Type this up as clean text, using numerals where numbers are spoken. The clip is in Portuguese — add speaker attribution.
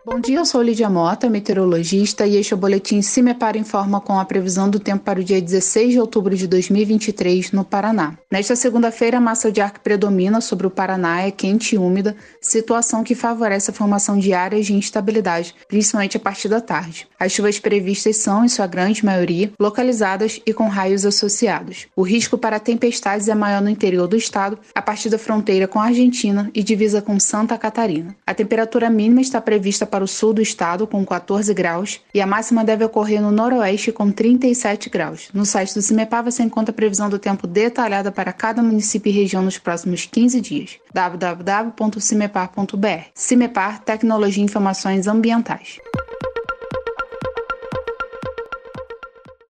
Speaker 1: Bom dia, eu sou Lídia Mota, meteorologista, e este é o boletim CIMEPAR Informa com a previsão do tempo para o dia 16 de outubro de 2023 no Paraná. Nesta segunda-feira, a massa de ar que predomina sobre o Paraná é quente e úmida, situação que favorece a formação de áreas de instabilidade, principalmente a partir da tarde. As chuvas previstas são, em sua grande maioria, localizadas e com raios associados. O risco para tempestades é maior no interior do estado, a partir da fronteira com a Argentina e divisa com Santa Catarina. A temperatura mínima está prevista para o sul do estado, com 14 graus, e a máxima deve ocorrer no noroeste, com 37 graus. No site do CIMEPAR você encontra a previsão do tempo detalhada para cada município e região nos próximos 15 dias. www.cimepar.br. CIMEPAR, Tecnologia e Informações Ambientais.